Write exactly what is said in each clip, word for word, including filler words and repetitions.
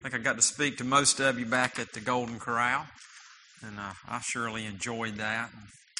think I got to speak to most of you back at the Golden Corral, and uh, I surely enjoyed that.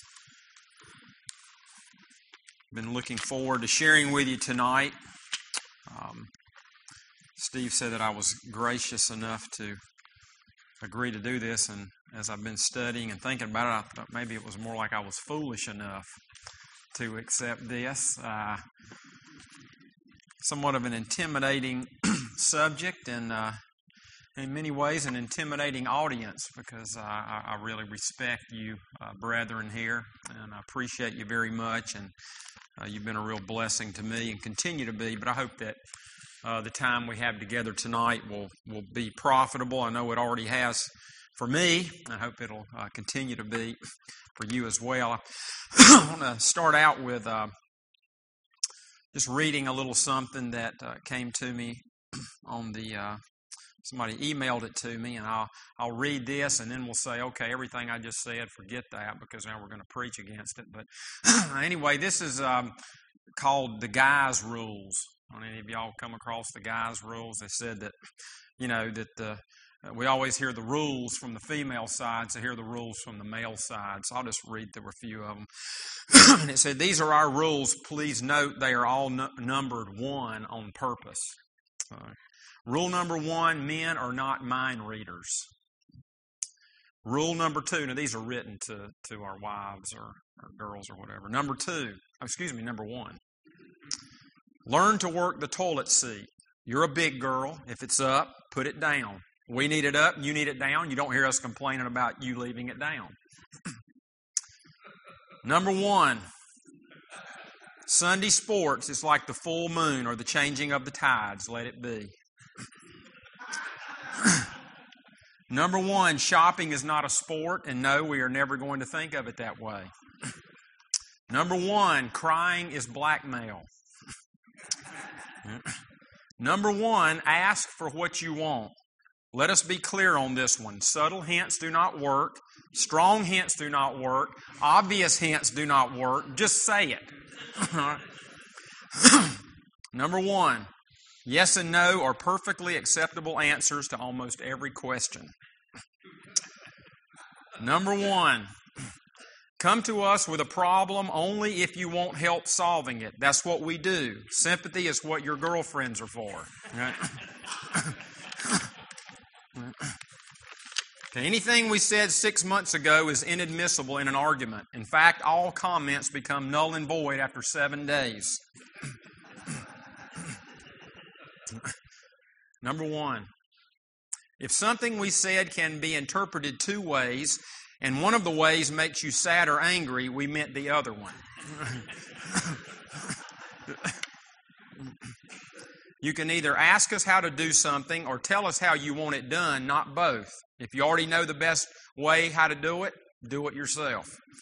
Been looking forward to sharing with you tonight. Um, Steve said that I was gracious enough to agree to do this, and as I've been studying and thinking about it, I thought maybe it was more like I was foolish enough to accept this. Uh, somewhat of an intimidating subject, and uh, in many ways an intimidating audience, because uh, I, I really respect you, uh, brethren here, and I appreciate you very much, and uh, you've been a real blessing to me and continue to be. But I hope that uh, the time we have together tonight will, will be profitable. I know it already has for me. I hope it'll uh, continue to be for you as well. I want to start out with uh, just reading a little something that uh, came to me on the, uh, somebody emailed it to me, and I'll I'll read this, and then we'll say, okay, everything I just said, forget that, because now we're going to preach against it. But anyway, this is um, called the Guys' Rules. Don't any of y'all come across the Guys' Rules? They said that, you know, that the Uh, we always hear the rules from the female side, so hear the rules from the male side. So I'll just read through a few of them. And it said, these are our rules. Please note they are all n- numbered one on purpose. Uh, rule number one, men are not mind readers. Rule number two, now these are written to, to our wives or, or girls or whatever. Number two, oh, excuse me, number one. Learn to work the toilet seat. You're a big girl. If it's up, put it down. We need it up, you need it down. You don't hear us complaining about you leaving it down. Number one, Sunday sports is like the full moon or the changing of the tides. Let it be. Number one, shopping is not a sport, and no, we are never going to think of it that way. Number one, crying is blackmail. Number one, ask for what you want. Let us be clear on this one. Subtle hints do not work. Strong hints do not work. Obvious hints do not work. Just say it. Number one, yes and no are perfectly acceptable answers to almost every question. Number one, come to us with a problem only if you want help solving it. That's what we do. Sympathy is what your girlfriends are for. Right? Okay, anything we said six months ago is inadmissible in an argument. In fact, all comments become null and void after seven days. Number one, if something we said can be interpreted two ways, and one of the ways makes you sad or angry, we meant the other one. You can either ask us how to do something or tell us how you want it done, not both. If you already know the best way how to do it, do it yourself.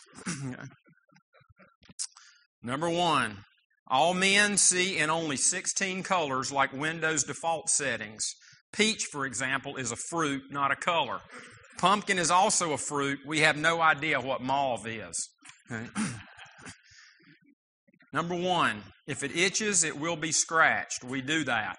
Number one, all men see in only sixteen colors like Windows default settings. Peach, for example, is a fruit, not a color. Pumpkin is also a fruit. We have no idea what mauve is. Okay. Number one, if it itches, it will be scratched. We do that.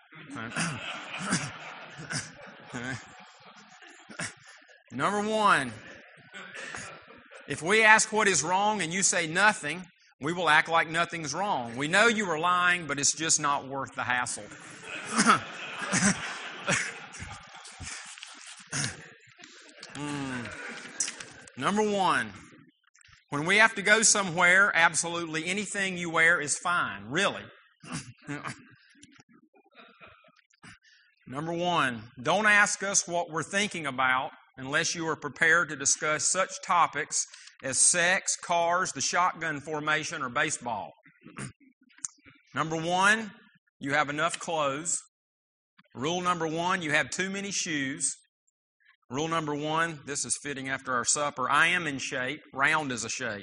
Number one, if we ask what is wrong and you say nothing, we will act like nothing's wrong. We know you are lying, but it's just not worth the hassle. mm. Number one, when we have to go somewhere, absolutely anything you wear is fine, really. Number one, don't ask us what we're thinking about unless you are prepared to discuss such topics as sex, cars, the shotgun formation, or baseball. Number one, you have enough clothes. Rule number one, you have too many shoes. Rule number one, this is fitting after our supper, I am in shape. Round is a shape.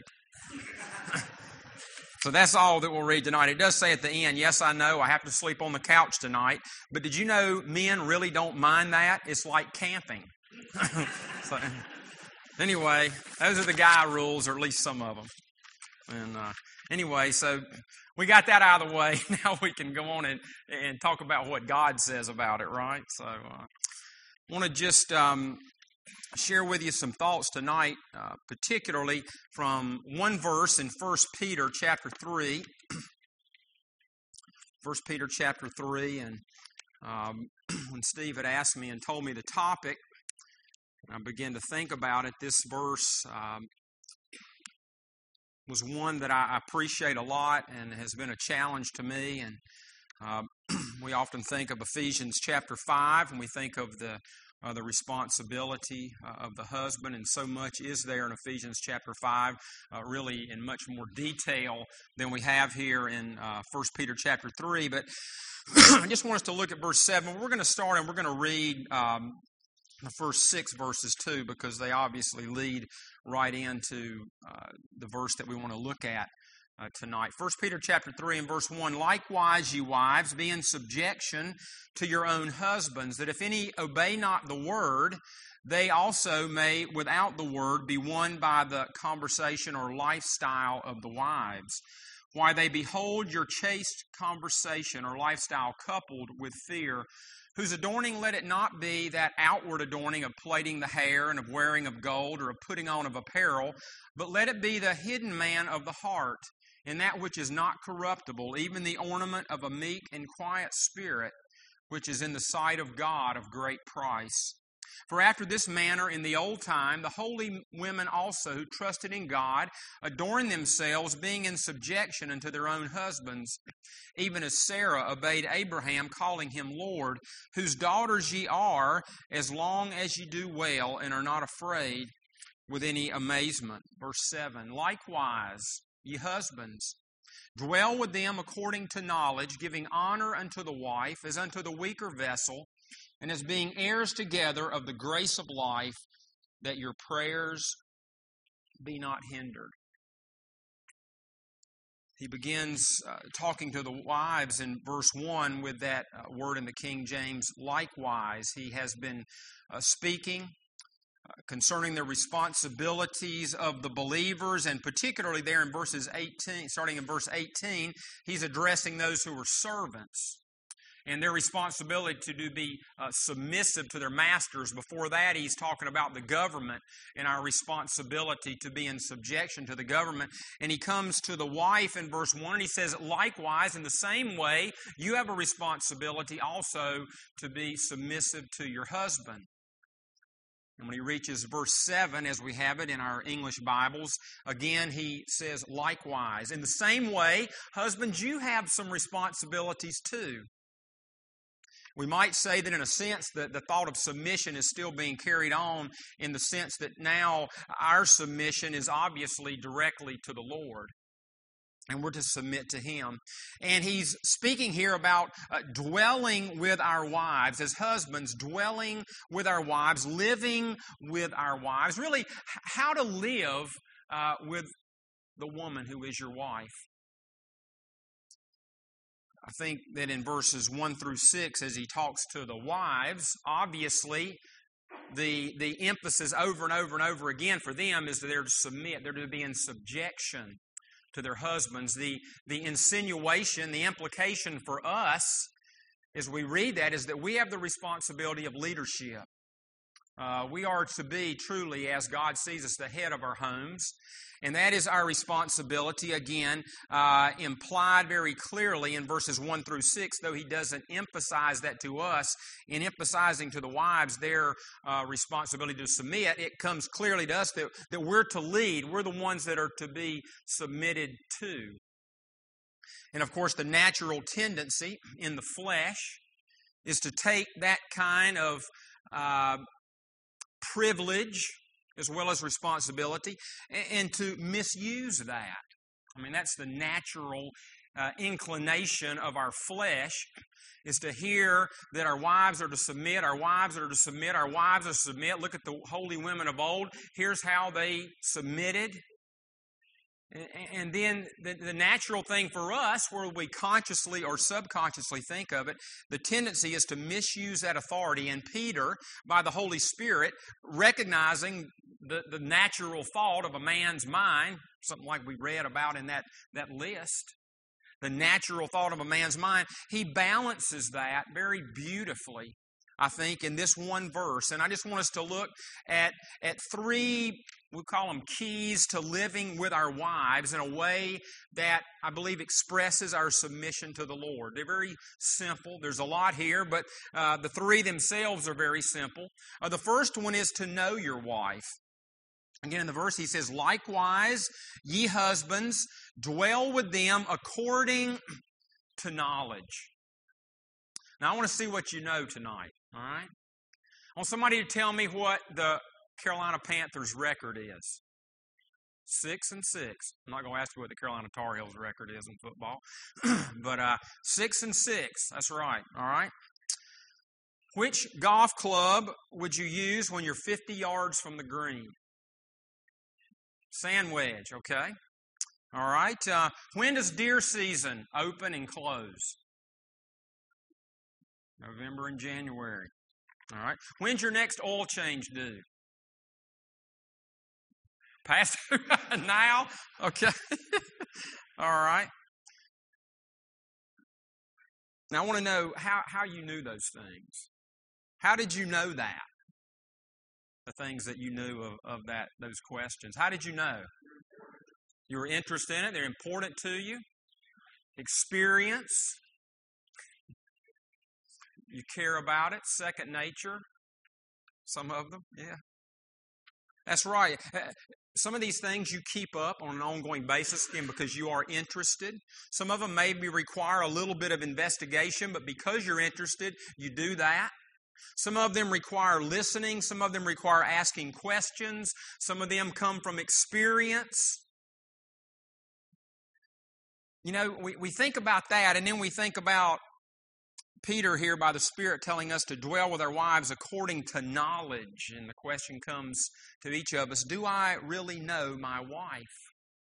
So that's all that we'll read tonight. It does say at the end, yes, I know, I have to sleep on the couch tonight. But did you know men really don't mind that? It's like camping. So, anyway, those are the guy rules, or at least some of them. And uh, anyway, so we got that out of the way. Now we can go on and, and talk about what God says about it, right? So uh, I want to just um, share with you some thoughts tonight, uh, particularly from one verse in First Peter chapter three. First Peter chapter three, and um, when Steve had asked me and told me the topic, I began to think about it. This verse um, was one that I appreciate a lot and has been a challenge to me. And um, we often think of Ephesians chapter five, and we think of the uh, the responsibility uh, of the husband, and so much is there in Ephesians chapter five, uh, really in much more detail than we have here in uh, First Peter chapter three. But I just want us to look at verse seven. We're going to start and we're going to read um, the first six verses too, because they obviously lead right into uh, the verse that we want to look at uh, tonight. First Peter chapter three and verse one, likewise, ye wives, be in subjection to your own husbands, that if any obey not the word, they also may, without the word, be won by the conversation or lifestyle of the wives. Why they behold your chaste conversation or lifestyle coupled with fear, whose adorning let it not be that outward adorning of plaiting the hair and of wearing of gold or of putting on of apparel, but let it be the hidden man of the heart, in that which is not corruptible, even the ornament of a meek and quiet spirit, which is in the sight of God of great price. For after this manner in the old time, the holy women also who trusted in God adorned themselves, being in subjection unto their own husbands, even as Sarah obeyed Abraham, calling him Lord, whose daughters ye are, as long as ye do well and are not afraid with any amazement. Verse seven, likewise, ye husbands, dwell with them according to knowledge, giving honor unto the wife as unto the weaker vessel, and as being heirs together of the grace of life, that your prayers be not hindered. He begins uh, talking to the wives in verse one with that uh, word in the King James, likewise. He has been uh, speaking uh, concerning the responsibilities of the believers, and particularly there in verses eighteen, starting in verse eighteen, he's addressing those who are servants and their responsibility to do be uh, submissive to their masters. Before that, he's talking about the government and our responsibility to be in subjection to the government. And he comes to the wife in verse one, and he says, likewise, in the same way, you have a responsibility also to be submissive to your husband. And when he reaches verse seven, as we have it in our English Bibles, again he says, likewise. In the same way, husbands, you have some responsibilities too. We might say that in a sense that the thought of submission is still being carried on, in the sense that now our submission is obviously directly to the Lord, and we're to submit to Him. And he's speaking here about uh, dwelling with our wives, as husbands, dwelling with our wives, living with our wives, really how to live uh, with the woman who is your wife. I think that in verses one through six, as he talks to the wives, obviously the, the emphasis over and over and over again for them is that they're to submit, they're to be in subjection to their husbands. The, the insinuation, the implication for us as we read that is that we have the responsibility of leadership. Uh, we are to be truly, as God sees us, the head of our homes. And that is our responsibility, again, uh, implied very clearly in verses one through six, though he doesn't emphasize that to us. In emphasizing to the wives their uh, responsibility to submit, it comes clearly to us that, that we're to lead. We're the ones that are to be submitted to. And of course, the natural tendency in the flesh is to take that kind of uh, privilege as well as responsibility, and to misuse that. I mean, that's the natural uh, inclination of our flesh, is to hear that our wives are to submit, our wives are to submit, our wives are to submit. Look at the holy women of old. Here's how they submitted. And then the, the natural thing for us, where we consciously or subconsciously think of it, the tendency is to misuse that authority. And Peter, by the Holy Spirit, recognizing the, the natural thought of a man's mind, something like we read about in that, that list, the natural thought of a man's mind, he balances that very beautifully I think, in this one verse. And I just want us to look at, at three, we call them keys to living with our wives in a way that I believe expresses our submission to the Lord. They're very simple. There's a lot here, but uh, the three themselves are very simple. Uh, the first one is to know your wife. Again, in the verse he says, "Likewise, ye husbands, dwell with them according to knowledge." Now, I want to see what you know tonight, all right? I want somebody to tell me what the Carolina Panthers' record is. Six and six. I'm not going to ask you what the Carolina Tar Heels' record is in football. but uh, six and six. That's right, all right? Which golf club would you use when you're fifty yards from the green? Sand wedge, okay? All right. Uh, when does deer season open and close? November and January. All right. When's your next oil change due? Past now? Okay. All right. Now, I want to know how, how you knew those things. How did you know that? The things that you knew of, of that those questions. How did you know? You were interested in it. They're important to you. Experience. You care about it. Second nature. Some of them, yeah. That's right. Some of these things you keep up on an ongoing basis, again, because you are interested. Some of them maybe require a little bit of investigation, but because you're interested, you do that. Some of them require listening. Some of them require asking questions. Some of them come from experience. You know, we, we think about that, and then we think about Peter here by the Spirit telling us to dwell with our wives according to knowledge. And the question comes to each of us, do I really know my wife?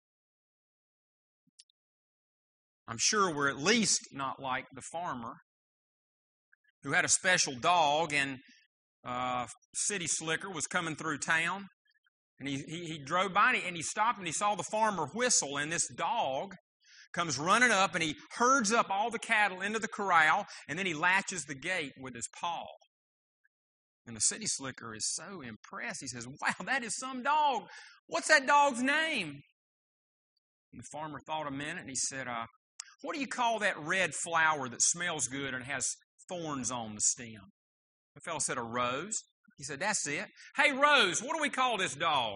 I'm sure we're at least not like the farmer who had a special dog, and uh, City Slicker was coming through town. And he, he, he drove by and he, and he stopped and he saw the farmer whistle, and this dog comes running up and he herds up all the cattle into the corral, and then he latches the gate with his paw. And the City Slicker is so impressed. He says, "Wow, that is some dog. What's that dog's name?" And the farmer thought a minute and he said, uh, "What do you call that red flower that smells good and has thorns on the stem?" The fellow said, "A rose." He said, "That's it. Hey, Rose, what do we call this dog?"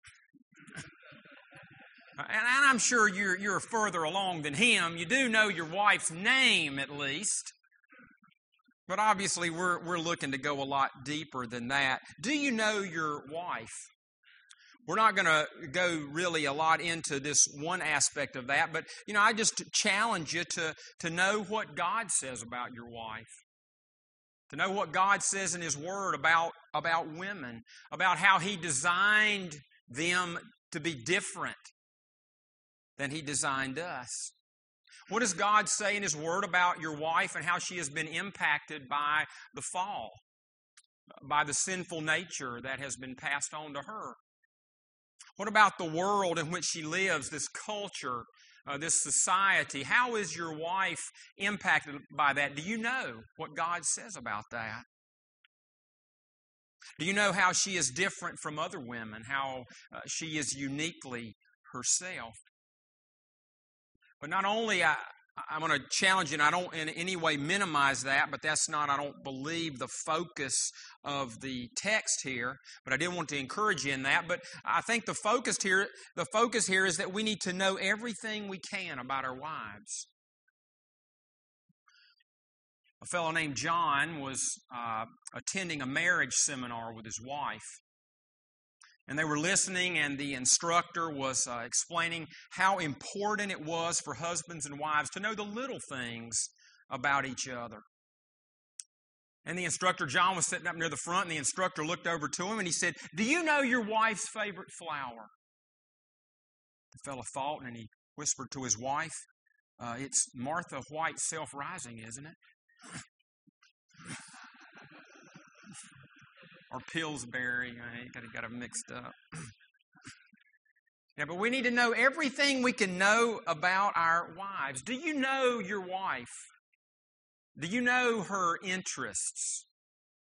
And I'm sure you're, you're further along than him. You do know your wife's name, at least. But obviously, we're, we're looking to go a lot deeper than that. Do you know your wife? We're not going to go really a lot into this one aspect of that, but, you know, I just challenge you to, to know what God says about your wife. To know what God says in His Word about, about women, about how He designed them to be different than He designed us. What does God say in His Word about your wife and how she has been impacted by the fall, by the sinful nature that has been passed on to her? What about the world in which she lives, this culture, uh, this society? How is your wife impacted by that? Do you know what God says about that? Do you know how she is different from other women, how uh, she is uniquely herself? But not only, I, I'm going to challenge you, and I don't in any way minimize that, but that's not, I don't believe, the focus of the text here. But I did want to encourage you in that. But I think the focus here, the focus here is that we need to know everything we can about our wives. A fellow named John was uh, attending a marriage seminar with his wife. And they were listening, and the instructor was uh, explaining how important it was for husbands and wives to know the little things about each other. And the instructor, John, was sitting up near the front, and the instructor looked over to him, and he said, "Do you know your wife's favorite flower?" The fellow thought, and he whispered to his wife, uh, "It's Martha White Self-Rising, isn't it?" Or Pillsbury. I got got them mixed up. Yeah, but we need to know everything we can know about our wives. Do you know your wife? Do you know her interests?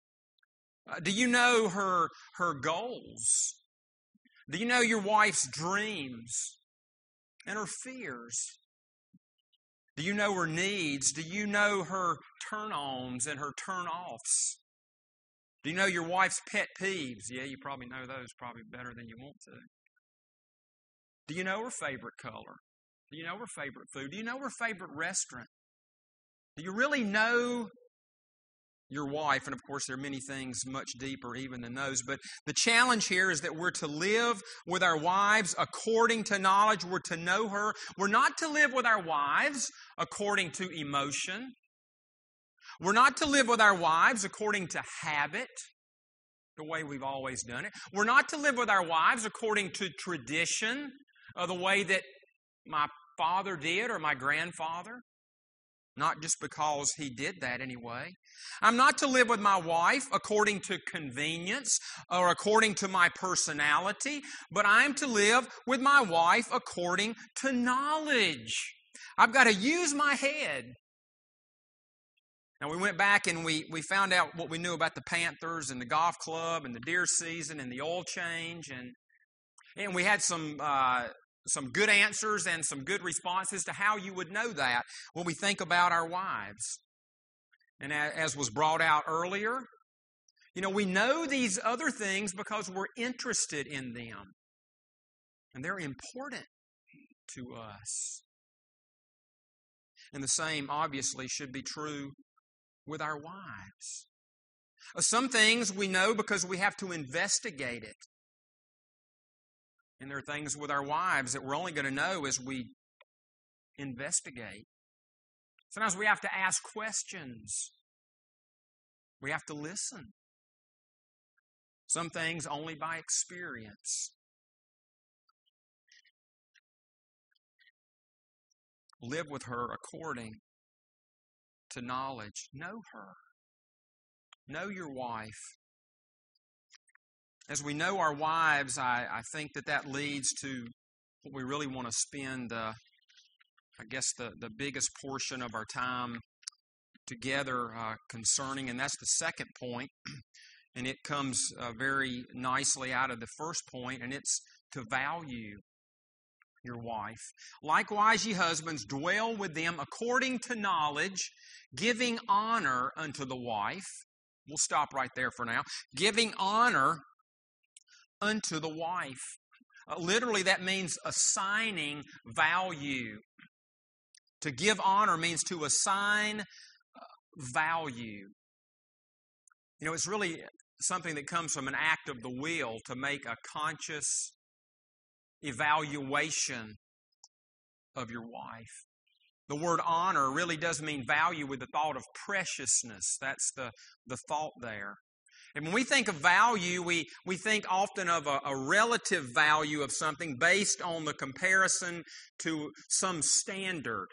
Uh, do you know her, her goals? Do you know your wife's dreams and her fears? Do you know her needs? Do you know her turn-ons and her turn-offs? Do you know your wife's pet peeves? Yeah, you probably know those probably better than you want to. Do you know her favorite color? Do you know her favorite food? Do you know her favorite restaurant? Do you really know your wife? And of course, there are many things much deeper even than those. But the challenge here is that we're to live with our wives according to knowledge. We're to know her. We're not to live with our wives according to emotion. We're not to live with our wives according to habit, the way we've always done it. We're not to live with our wives according to tradition, or the way that my father did or my grandfather. Not just because he did that anyway. I'm not to live with my wife according to convenience or according to my personality, but I'm to live with my wife according to knowledge. I've got to use my head. Now, we went back and we, we found out what we knew about the Panthers and the golf club and the deer season and the oil change. And, and we had some uh, some good answers and some good responses to how you would know that when we think about our wives. And as was brought out earlier, you know, we know these other things because we're interested in them. And they're important to us. And the same, obviously, should be true with our wives. Some things we know because we have to investigate it. And there are things with our wives that we're only going to know as we investigate. Sometimes we have to ask questions. We have to listen. Some things only by experience. Live with her according to knowledge. Know her. Know your wife. As we know our wives, I, I think that that leads to what we really want to spend, uh, I guess, the, the biggest portion of our time together uh, concerning, and that's the second point, and it comes uh, very nicely out of the first point, and it's to value your wife. Likewise, ye husbands, dwell with them according to knowledge, giving honor unto the wife. We'll stop right there for now. Giving honor unto the wife. Uh, literally, that means assigning value. To give honor means to assign value. You know, it's really something that comes from an act of the will to make a conscious evaluation of your wife. The word honor really does mean value with the thought of preciousness. That's the, the thought there. And when we think of value, we, we think often of a, a relative value of something based on the comparison to some standard.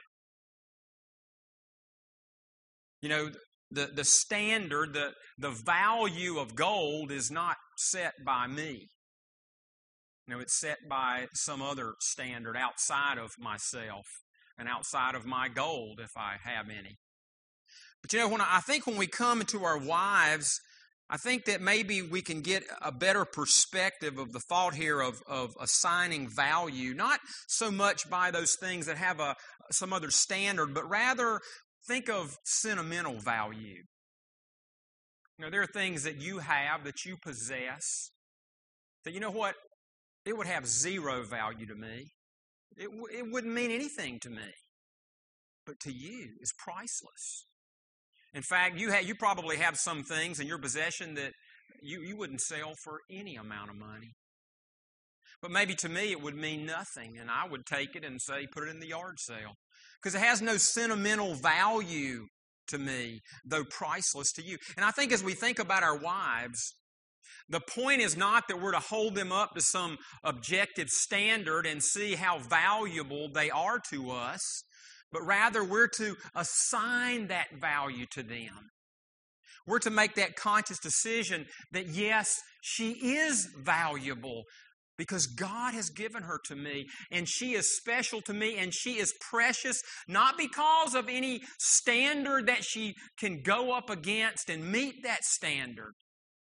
You know, the, the standard, the, the value of gold is not set by me. You know, it's set by some other standard outside of myself and outside of my gold, if I have any. But you know, when I, I think when we come to our wives, I think that maybe we can get a better perspective of the thought here of, of assigning value, not so much by those things that have a some other standard, but rather think of sentimental value. You know, there are things that you have, that you possess, that, you know what, it would have zero value to me. It, w- it wouldn't mean anything to me. But to you, it's priceless. In fact, you ha- you probably have some things in your possession that you, you wouldn't sell for any amount of money. But maybe to me it would mean nothing, and I would take it and say, put it in the yard sale. Because it has no sentimental value to me, though priceless to you. And I think as we think about our wives, the point is not that we're to hold them up to some objective standard and see how valuable they are to us, but rather we're to assign that value to them. We're to make that conscious decision that, yes, she is valuable because God has given her to me, and she is special to me, and she is precious, not because of any standard that she can go up against and meet that standard,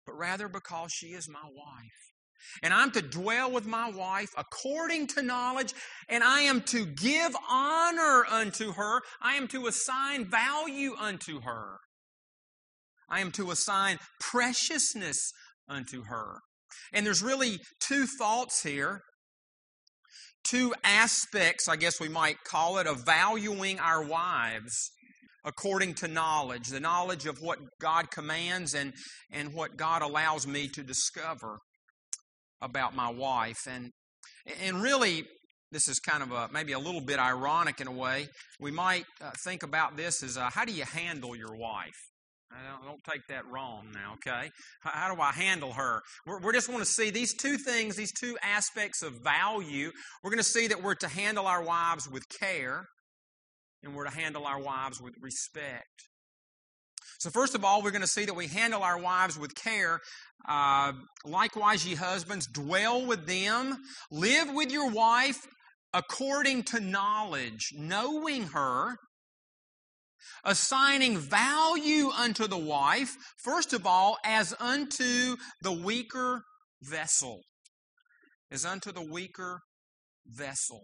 but rather because she is my wife. And I'm to dwell with my wife according to knowledge, and I am to give honor unto her. I am to assign value unto her. I am to assign preciousness unto her. And there's really two thoughts here, two aspects, I guess we might call it, of valuing our wives according to knowledge, the knowledge of what God commands and, and what God allows me to discover about my wife. And, and really, this is kind of a maybe a little bit ironic in a way. We might uh, think about this as uh, how do you handle your wife? Don't, don't take that wrong now, okay? How, how do I handle her? We're, we just want to see these two things, these two aspects of value. We're going to see that we're to handle our wives with care, and we're to handle our wives with respect. So first of all, we're going to see that we handle our wives with care. Uh, likewise, ye husbands, dwell with them. Live with your wife according to knowledge, knowing her, assigning value unto the wife, first of all, as unto the weaker vessel. As unto the weaker vessel.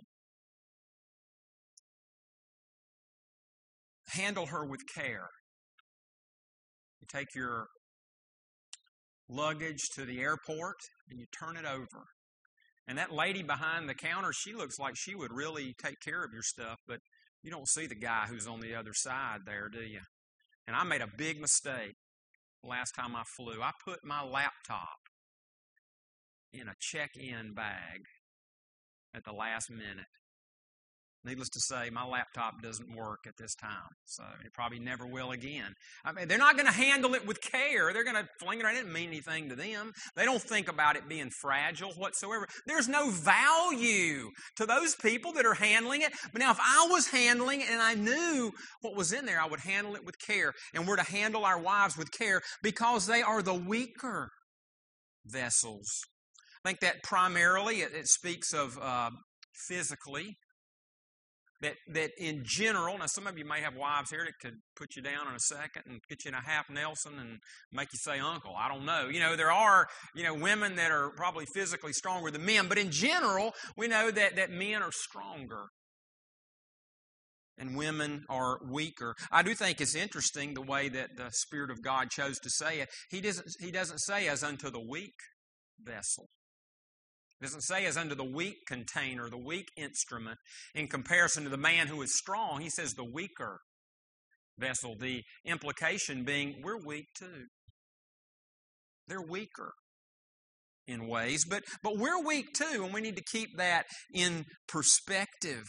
Handle her with care. You take your luggage to the airport and you turn it over. And that lady behind the counter, she looks like she would really take care of your stuff, but you don't see the guy who's on the other side there, do you? And I made a big mistake last time I flew. I put my laptop in a check-in bag at the last minute. Needless to say, my laptop doesn't work at this time, so it probably never will again. I mean, they're not going to handle it with care. They're going to fling it around. It didn't mean anything to them. They don't think about it being fragile whatsoever. There's no value to those people that are handling it. But now if I was handling it and I knew what was in there, I would handle it with care. And we're to handle our wives with care because they are the weaker vessels. I think that primarily it, it speaks of uh, physically. That that in general, now some of you may have wives here that could put you down in a second and get you in a half Nelson and make you say uncle. I don't know. You know, there are, you know, women that are probably physically stronger than men, but in general, we know that, that men are stronger and women are weaker. I do think it's interesting the way that the Spirit of God chose to say it. He doesn't, he doesn't say as unto the weak vessel. It doesn't say as unto the weak container, the weak instrument, in comparison to the man who is strong. He says the weaker vessel. The implication being we're weak too. They're weaker in ways, but, but we're weak too, and we need to keep that in perspective.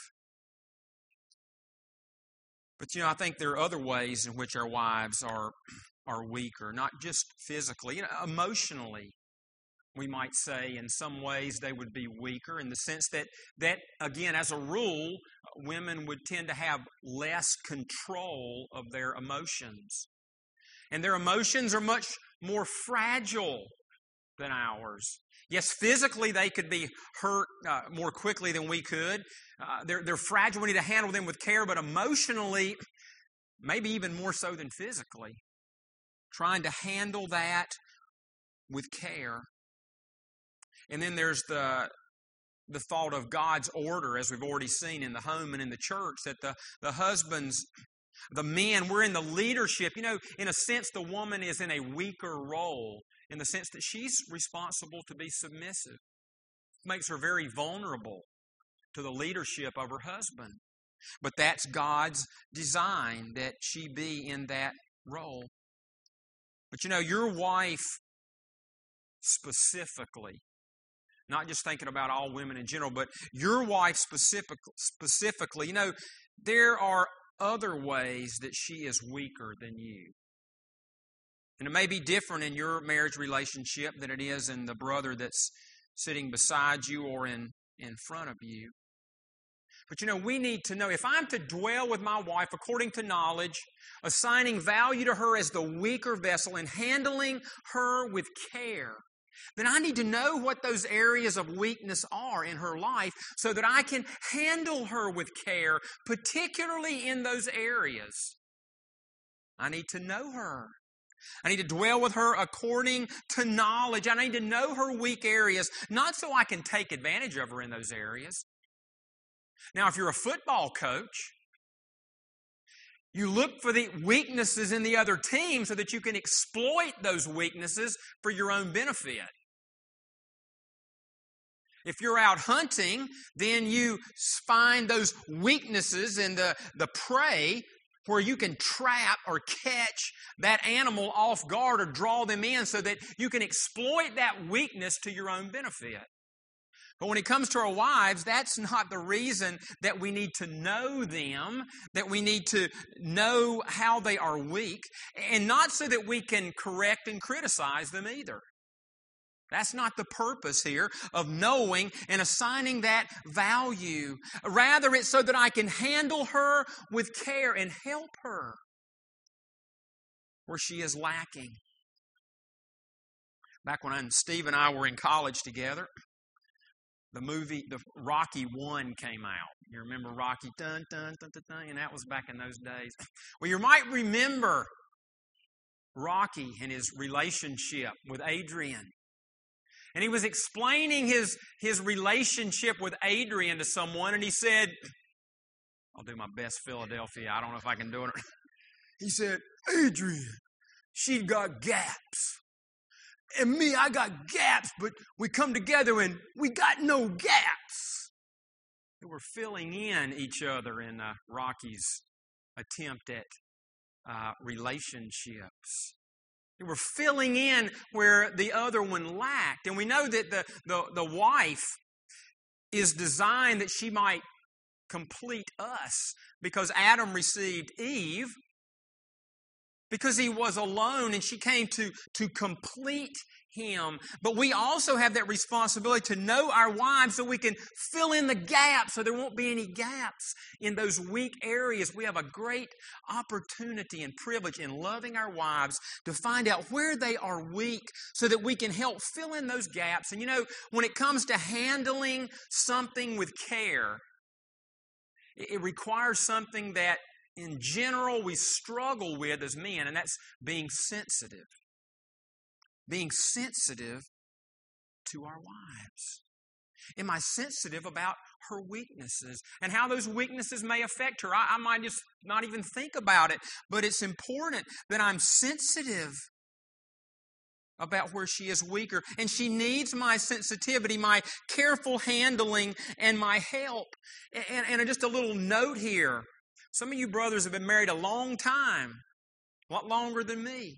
But, you know, I think there are other ways in which our wives are, are weaker, not just physically, you know, emotionally. We might say in some ways they would be weaker in the sense that, that, again, as a rule, women would tend to have less control of their emotions. And their emotions are much more fragile than ours. Yes, physically they could be hurt uh, more quickly than we could. Uh, they're, they're fragile. We need to handle them with care, but emotionally, maybe even more so than physically. Trying to handle that with care. And then there's the the thought of God's order, as we've already seen in the home and in the church, that the, the husbands, the men, we're in the leadership. You know, in a sense, the woman is in a weaker role, in the sense that she's responsible to be submissive. It makes her very vulnerable to the leadership of her husband. But that's God's design, that she be in that role. But you know, your wife specifically, not just thinking about all women in general, but your wife specific, specifically, you know, there are other ways that she is weaker than you. And it may be different in your marriage relationship than it is in the brother that's sitting beside you or in, in front of you. But you know, we need to know, if I'm to dwell with my wife according to knowledge, assigning value to her as the weaker vessel and handling her with care, then I need to know what those areas of weakness are in her life so that I can handle her with care, particularly in those areas. I need to know her. I need to dwell with her according to knowledge. I need to know her weak areas, not so I can take advantage of her in those areas. Now, if you're a football coach, you look for the weaknesses in the other team so that you can exploit those weaknesses for your own benefit. If you're out hunting, then you find those weaknesses in the, the prey where you can trap or catch that animal off guard or draw them in so that you can exploit that weakness to your own benefit. But when it comes to our wives, that's not the reason that we need to know them, that we need to know how they are weak, and not so that we can correct and criticize them either. That's not the purpose here of knowing and assigning that value. Rather, it's so that I can handle her with care and help her where she is lacking. Back when I, Steve and I were in college together, the movie, the Rocky One came out. You remember Rocky? Dun, dun, dun, dun, dun, and that was back in those days. Well, you might remember Rocky and his relationship with Adrian. And he was explaining his, his relationship with Adrian to someone, and he said, I'll do my best Philadelphia. I don't know if I can do it. He said, Adrian, she got gaps. And me, I got gaps, but we come together and we got no gaps. They were filling in each other in uh, Rocky's attempt at uh, relationships. They were filling in where the other one lacked. And we know that the, the, the wife is designed that she might complete us because Adam received Eve because he was alone and she came to, to complete him. But we also have that responsibility to know our wives so we can fill in the gaps so there won't be any gaps in those weak areas. We have a great opportunity and privilege in loving our wives to find out where they are weak so that we can help fill in those gaps. And you know, when it comes to handling something with care, it requires something that in general we struggle with as men, and that's being sensitive. Being sensitive to our wives. Am I sensitive about her weaknesses and how those weaknesses may affect her? I, I might just not even think about it, but it's important that I'm sensitive about where she is weaker. And she needs my sensitivity, my careful handling, and my help. And, and just a little note here. Some of you brothers have been married a long time, a lot longer than me.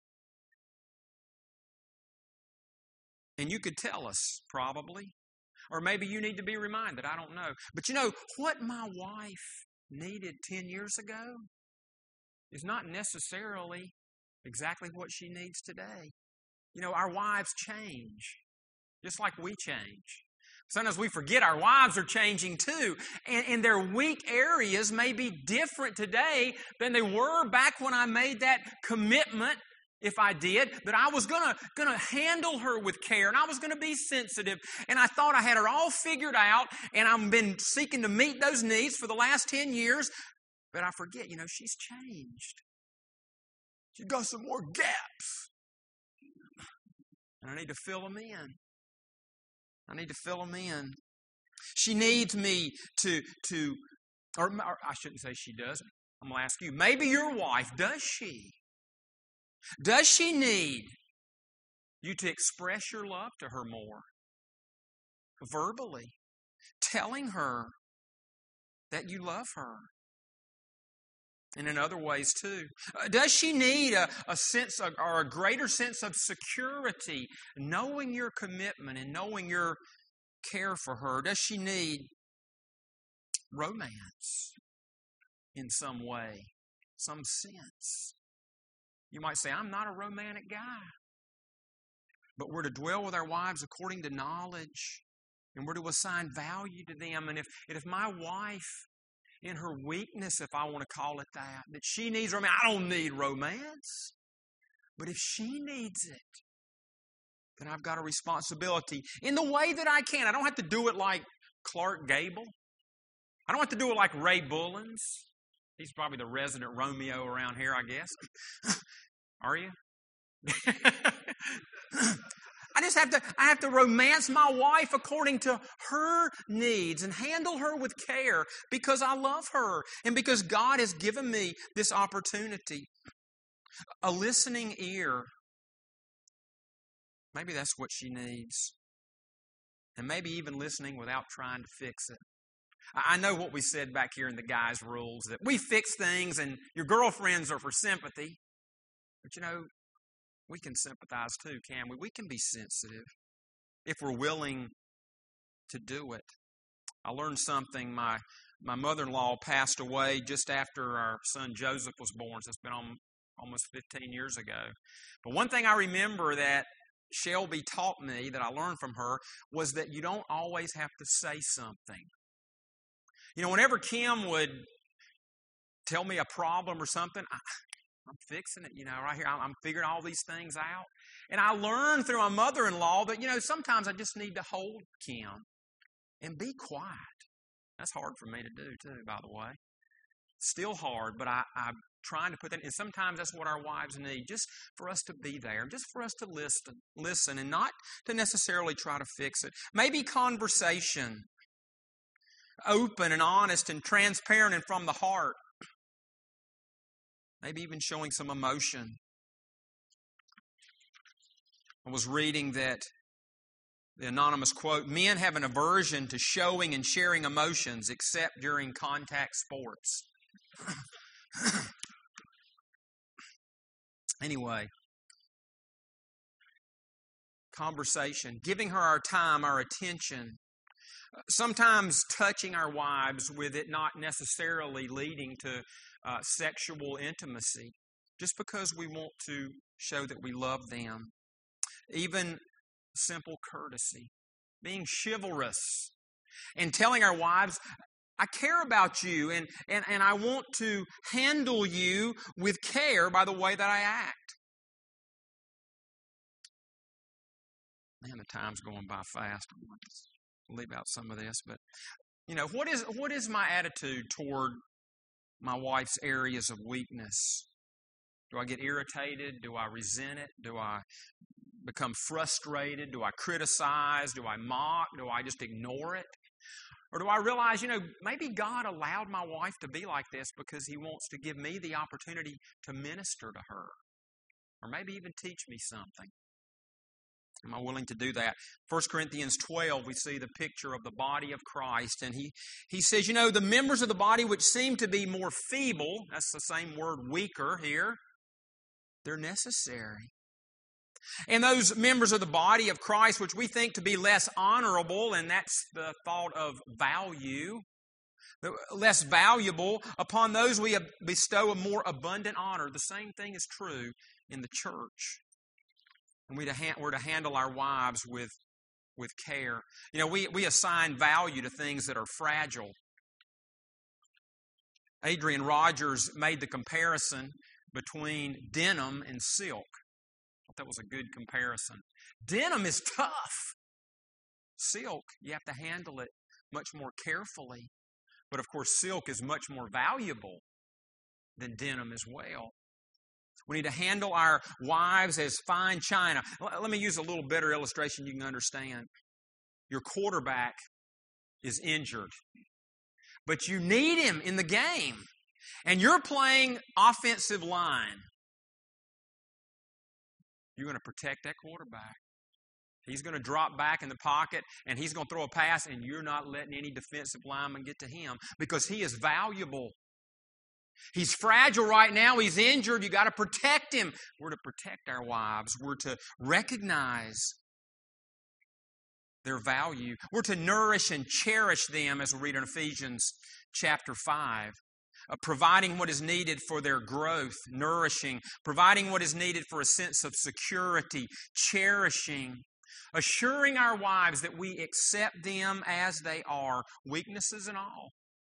And you could tell us, probably. Or maybe you need to be reminded, I don't know. But you know, what my wife needed ten years ago is not necessarily exactly what she needs today. You know, our wives change, just like we change. Sometimes we forget our wives are changing too. And, and their weak areas may be different today than they were back when I made that commitment, if I did, that I was going to going to handle her with care and I was going to be sensitive. And I thought I had her all figured out and I've been seeking to meet those needs for the last ten years. But I forget, you know, she's changed. She's got some more gaps. And I need to fill them in. I need to fill them in. She needs me to, to or, or I shouldn't say she does. I'm going to ask you, maybe your wife, does she? Does she need you to express your love to her more? Verbally. Telling her that you love her. And in other ways too. Uh, does she need a, a sense of, or a greater sense of security, knowing your commitment and knowing your care for her? Does she need romance in some way, some sense? You might say, I'm not a romantic guy. But we're to dwell with our wives according to knowledge, and we're to assign value to them. And if, and if my wife, in her weakness, if I want to call it that, that she needs romance. I don't need romance. But if she needs it, then I've got a responsibility in the way that I can. I don't have to do it like Clark Gable. I don't have to do it like Ray Bullins. He's probably the resident Romeo around here, I guess. Are you? I just have to, I have to romance my wife according to her needs and handle her with care because I love her and because God has given me this opportunity. A listening ear. Maybe that's what she needs. And maybe even listening without trying to fix it. I know what we said back here in the guys' rules, that we fix things and your girlfriends are for sympathy. But you know, we can sympathize too, can we? We can be sensitive if we're willing to do it. I learned something. My my mother-in-law passed away just after our son Joseph was born. So it's been on, almost fifteen years ago. But one thing I remember that Shelby taught me, that I learned from her, was that you don't always have to say something. You know, whenever Kim would tell me a problem or something, I, I'm fixing it, you know, right here. I'm figuring all these things out. And I learned through my mother-in-law that, you know, sometimes I just need to hold Kim and be quiet. That's hard for me to do, too, by the way. Still hard, but I, I'm trying to put that in. And sometimes that's what our wives need, just for us to be there, just for us to listen, listen, and not to necessarily try to fix it. Maybe conversation, open and honest and transparent and from the heart. Maybe even showing some emotion. I was reading that the anonymous quote, men have an aversion to showing and sharing emotions except during contact sports. Anyway, conversation, giving her our time, our attention, sometimes touching our wives with it not necessarily leading to uh, sexual intimacy, just because we want to show that we love them. Even simple courtesy, being chivalrous, and telling our wives, I care about you and, and, and I want to handle you with care by the way that I act. Man, the time's going by fast. I'll leave out some of this, but you know, what is what is my attitude toward my wife's areas of weakness? Do I get irritated? Do I resent it? Do I become frustrated? Do I criticize? Do I mock? Do I just ignore it? Or do I realize, you know, maybe God allowed my wife to be like this because He wants to give me the opportunity to minister to her, or maybe even teach me something? Am I willing to do that? First Corinthians twelve, we see the picture of the body of Christ. And he, he says, you know, the members of the body which seem to be more feeble, that's the same word, weaker here, they're necessary. And those members of the body of Christ which we think to be less honorable, and that's the thought of value, less valuable, upon those we bestow a more abundant honor. The same thing is true in the church. And we to ha- we're to handle our wives with, with care. You know, we, we assign value to things that are fragile. Adrian Rogers made the comparison between denim and silk. I thought that was a good comparison. Denim is tough. Silk, you have to handle it much more carefully. But of course, silk is much more valuable than denim as well. We need to handle our wives as fine china. Let me use a little better illustration you can understand. Your quarterback is injured, but you need him in the game, and you're playing offensive line. You're going to protect that quarterback. He's going to drop back in the pocket, and he's going to throw a pass, and you're not letting any defensive lineman get to him because he is valuable. He's fragile right now. He's injured. You got to protect him. We're to protect our wives. We're to recognize their value. We're to nourish and cherish them, as we read in Ephesians chapter five. Uh, providing what is needed for their growth, nourishing, providing what is needed for a sense of security, cherishing, assuring our wives that we accept them as they are, weaknesses and all.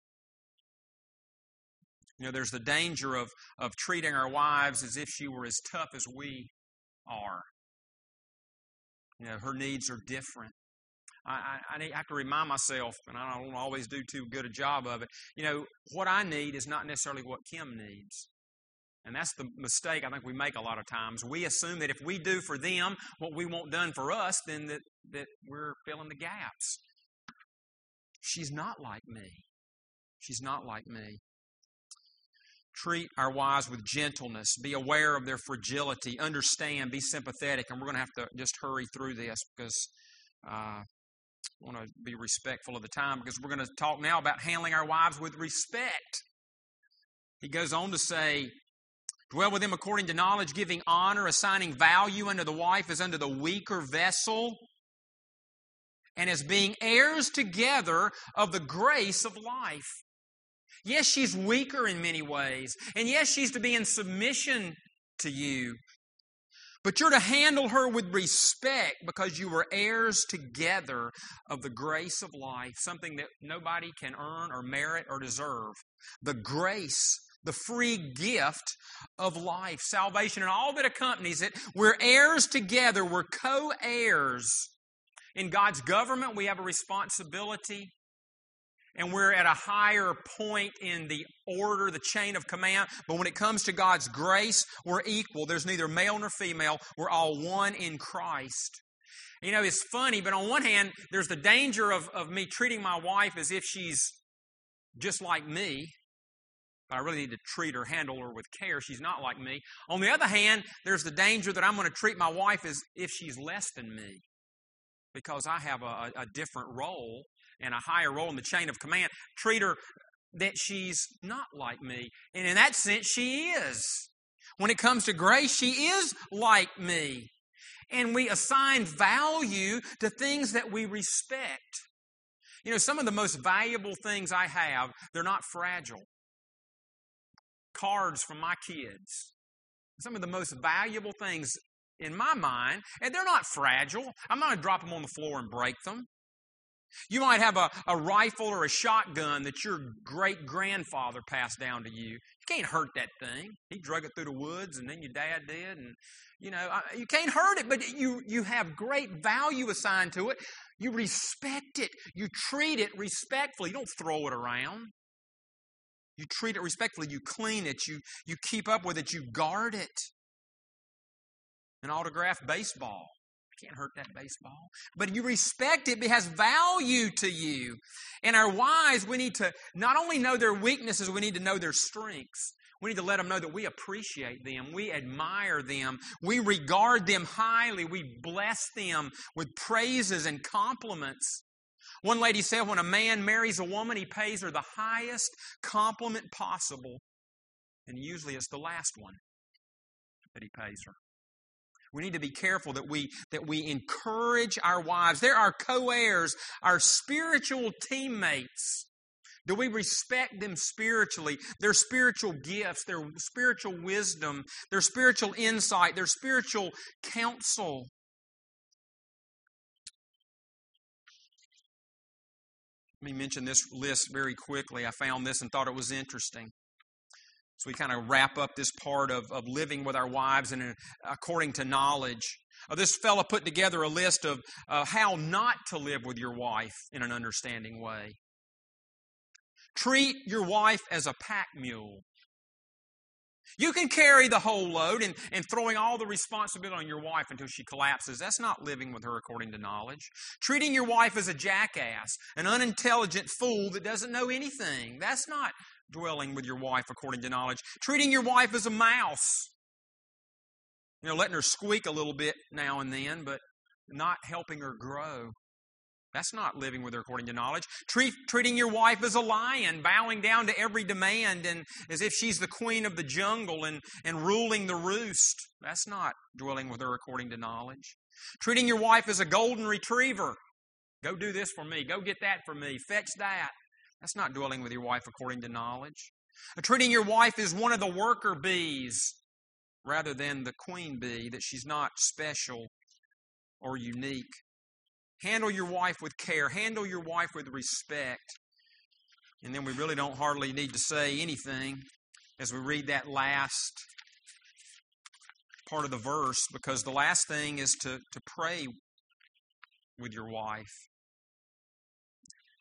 You know, there's the danger of, of treating our wives as if she were as tough as we are. You know, her needs are different. I, I, I have to remind myself, and I don't always do too good a job of it, you know, what I need is not necessarily what Kim needs. And that's the mistake I think we make a lot of times. We assume that if we do for them what we want done for us, then that, that we're filling the gaps. She's not like me. She's not like me. Treat our wives with gentleness. Be aware of their fragility. Understand. Be sympathetic. And we're going to have to just hurry through this because uh, I want to be respectful of the time, because we're going to talk now about handling our wives with respect. He goes on to say, dwell with them according to knowledge, giving honor, assigning value unto the wife as unto the weaker vessel, and as being heirs together of the grace of life. Yes, she's weaker in many ways, and yes, she's to be in submission to you, but you're to handle her with respect because you were heirs together of the grace of life, something that nobody can earn or merit or deserve. The grace, the free gift of life, salvation, and all that accompanies it. We're heirs together. We're co-heirs. In God's government, we have a responsibility, and we're at a higher point in the order, the chain of command. But when it comes to God's grace, we're equal. There's neither male nor female. We're all one in Christ. You know, it's funny, but on one hand, there's the danger of, of me treating my wife as if she's just like me. But I really need to treat her, handle her with care. She's not like me. On the other hand, there's the danger that I'm going to treat my wife as if she's less than me, because I have a, a different role and a higher role in the chain of command. Treat her that she's not like me. And in that sense, she is. When it comes to grace, she is like me. And we assign value to things that we respect. You know, some of the most valuable things I have, they're not fragile. Cards from my kids. Some of the most valuable things in my mind, and they're not fragile. I'm not going to drop them on the floor and break them. You might have a, a rifle or a shotgun that your great-grandfather passed down to you. You can't hurt that thing. He drug it through the woods, and then your dad did, and, you know, you can't hurt it, but you, you have great value assigned to it. You respect it. You treat it respectfully. You don't throw it around. You treat it respectfully. You clean it. You, you keep up with it. You guard it. An autographed baseball. You can't hurt that baseball. But you respect it. It has value to you. And our wives, we need to not only know their weaknesses, we need to know their strengths. We need to let them know that we appreciate them. We admire them. We regard them highly. We bless them with praises and compliments. One lady said when a man marries a woman, he pays her the highest compliment possible. And usually it's the last one that he pays her. We need to be careful that we that we encourage our wives. They're our co-heirs, our spiritual teammates. Do we respect them spiritually? Their spiritual gifts, their spiritual wisdom, their spiritual insight, their spiritual counsel. Let me mention this list very quickly. I found this and thought it was interesting. So we kind of wrap up this part of, of living with our wives and uh, according to knowledge. Uh, this fellow put together a list of uh, how not to live with your wife in an understanding way. Treat your wife as a pack mule. You can carry the whole load and, and throwing all the responsibility on your wife until she collapses. That's not living with her according to knowledge. Treating your wife as a jackass, an unintelligent fool that doesn't know anything. That's not dwelling with your wife according to knowledge. Treating your wife as a mouse. You know, letting her squeak a little bit now and then, but not helping her grow. That's not living with her according to knowledge. Treat, treating your wife as a lion, bowing down to every demand and as if she's the queen of the jungle and, and ruling the roost. That's not dwelling with her according to knowledge. Treating your wife as a golden retriever. Go do this for me. Go get that for me. Fetch that. That's not dwelling with your wife according to knowledge. Treating your wife as one of the worker bees rather than the queen bee, that she's not special or unique. Handle your wife with care. Handle your wife with respect. And then we really don't hardly need to say anything as we read that last part of the verse, because the last thing is to, to pray with your wife.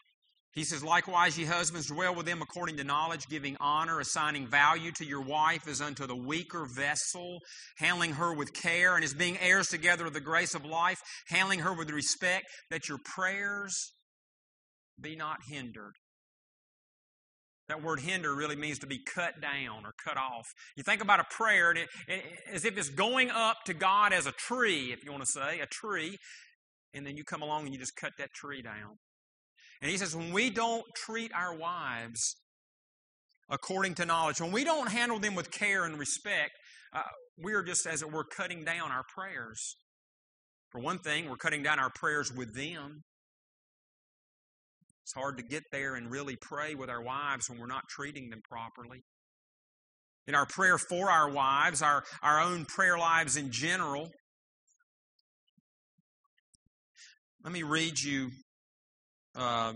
He says, likewise, ye husbands, dwell with them according to knowledge, giving honor, assigning value to your wife as unto the weaker vessel, handling her with care, and as being heirs together of the grace of life, handling her with respect, that your prayers be not hindered. That word hinder really means to be cut down or cut off. You think about a prayer and it, it, as if it's going up to God as a tree, if you want to say, a tree, and then you come along and you just cut that tree down. And he says, when we don't treat our wives according to knowledge, when we don't handle them with care and respect, uh, we are just, as it were, cutting down our prayers. For one thing, we're cutting down our prayers with them. It's hard to get there and really pray with our wives when we're not treating them properly. In our prayer for our wives, our, our own prayer lives in general, let me read you Uh,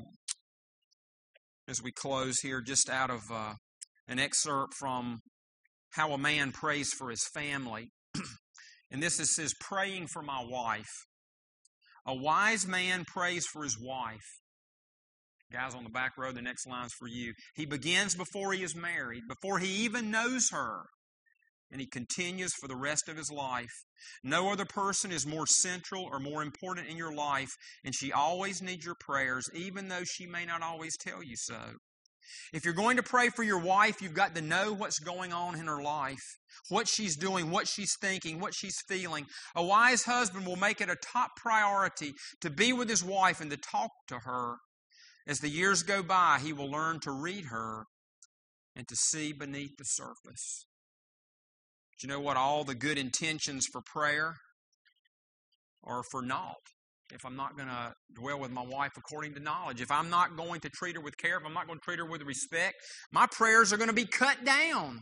as we close here, just out of uh, an excerpt from How a Man Prays for His Family. And this is his praying for my wife. A wise man prays for his wife. Guys on the back row, the next line's for you. He begins before he is married, before he even knows her. And he continues for the rest of his life. No other person is more central or more important in your life, and she always needs your prayers, even though she may not always tell you so. If you're going to pray for your wife, you've got to know what's going on in her life, what she's doing, what she's thinking, what she's feeling. A wise husband will make it a top priority to be with his wife and to talk to her. As the years go by, he will learn to read her and to see beneath the surface. Do you know what? All the good intentions for prayer are for naught if I'm not going to dwell with my wife according to knowledge. If I'm not going to treat her with care, if I'm not going to treat her with respect, my prayers are going to be cut down.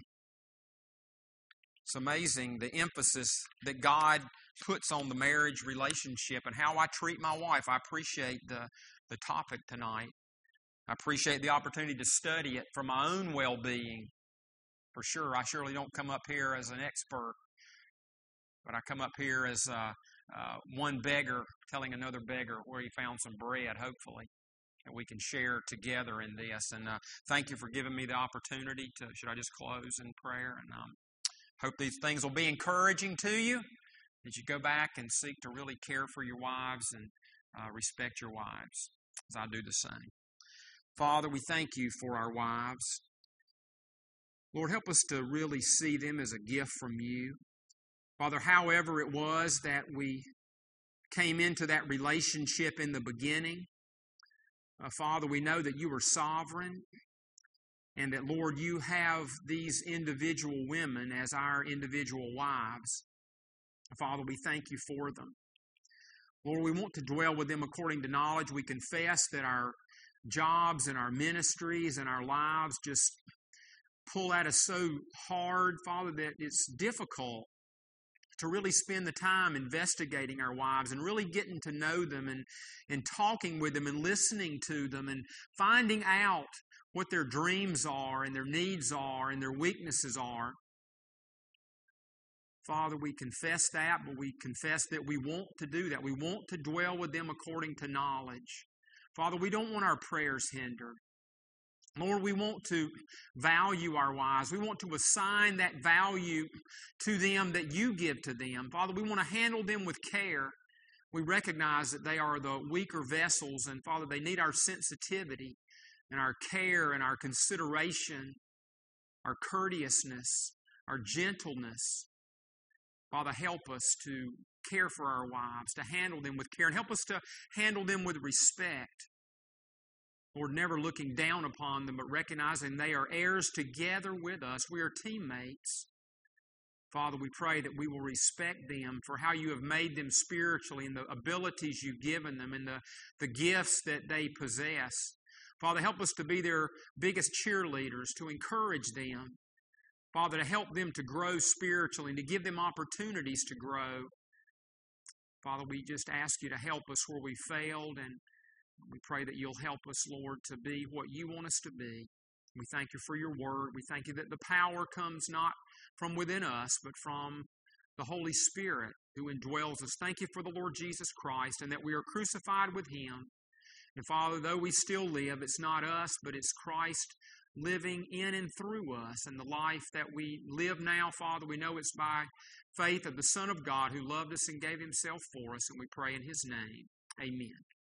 It's amazing the emphasis that God puts on the marriage relationship and how I treat my wife. I appreciate the, the topic tonight. I appreciate the opportunity to study it for my own well-being. For sure, I surely don't come up here as an expert, but I come up here as uh, uh, one beggar telling another beggar where he found some bread, hopefully, that we can share together in this. And uh, thank you for giving me the opportunity to, should I just close in prayer? And um, hope these things will be encouraging to you as you go back and seek to really care for your wives and uh, respect your wives, as I do the same. Father, we thank you for our wives. Lord, help us to really see them as a gift from you. Father, however it was that we came into that relationship in the beginning, uh, Father, we know that you are sovereign and that, Lord, you have these individual women as our individual wives. Father, we thank you for them. Lord, we want to dwell with them according to knowledge. We confess that our jobs and our ministries and our lives just pull at us so hard, Father, that it's difficult to really spend the time investigating our wives and really getting to know them and, and talking with them and listening to them and finding out what their dreams are and their needs are and their weaknesses are. Father, we confess that, but we confess that we want to do that. We want to dwell with them according to knowledge. Father, we don't want our prayers hindered. Lord, we want to value our wives. We want to assign that value to them that you give to them. Father, we want to handle them with care. We recognize that they are the weaker vessels, and Father, they need our sensitivity and our care and our consideration, our courteousness, our gentleness. Father, help us to care for our wives, to handle them with care, and help us to handle them with respect. Lord, never looking down upon them, but recognizing they are heirs together with us. We are teammates. Father, we pray that we will respect them for how you have made them spiritually and the abilities you've given them and the, the gifts that they possess. Father, help us to be their biggest cheerleaders, to encourage them. Father, to help them to grow spiritually and to give them opportunities to grow. Father, we just ask you to help us where we failed, and we pray that you'll help us, Lord, to be what you want us to be. We thank you for your word. We thank you that the power comes not from within us, but from the Holy Spirit who indwells us. Thank you for the Lord Jesus Christ and that we are crucified with him And Father, though we still live, it's not us, but it's Christ living in and through us. And the life that we live now, Father, we know it's by faith of the Son of God who loved us and gave himself for us. And we pray in his name. Amen.